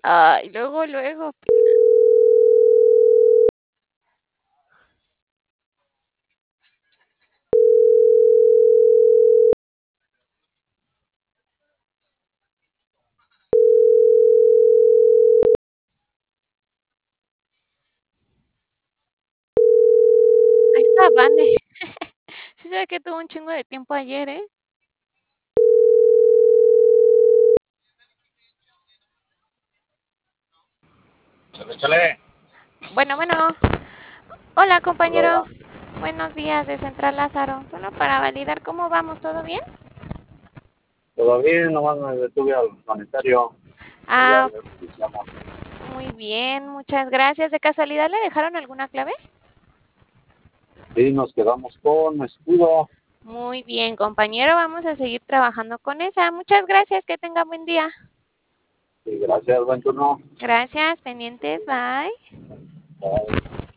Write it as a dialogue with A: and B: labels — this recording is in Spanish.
A: Ay, luego, luego. Ahí está, Vane. Sí se ve que tuvo un chingo de tiempo ayer, ¿eh?
B: Chale, chale.
A: Bueno, bueno. Hola,
B: Hola,
A: compañero.
B: hola.
A: Buenos días de Central Lázaro. Solo para validar cómo vamos, ¿todo bien?
B: ¿Todo bien? Nomás me detuve al sanitario y ya
A: Ah,
B: iniciamos.
A: muy bien, muchas gracias. ¿De casualidad le dejaron alguna clave?
B: Sí, nos quedamos con escudo.
A: Muy bien, compañero. Vamos a seguir trabajando con esa. Muchas gracias. Que tenga buen día.
B: Y gracias, buen turno.
A: Gracias, pendientes. Bye.
B: Bye.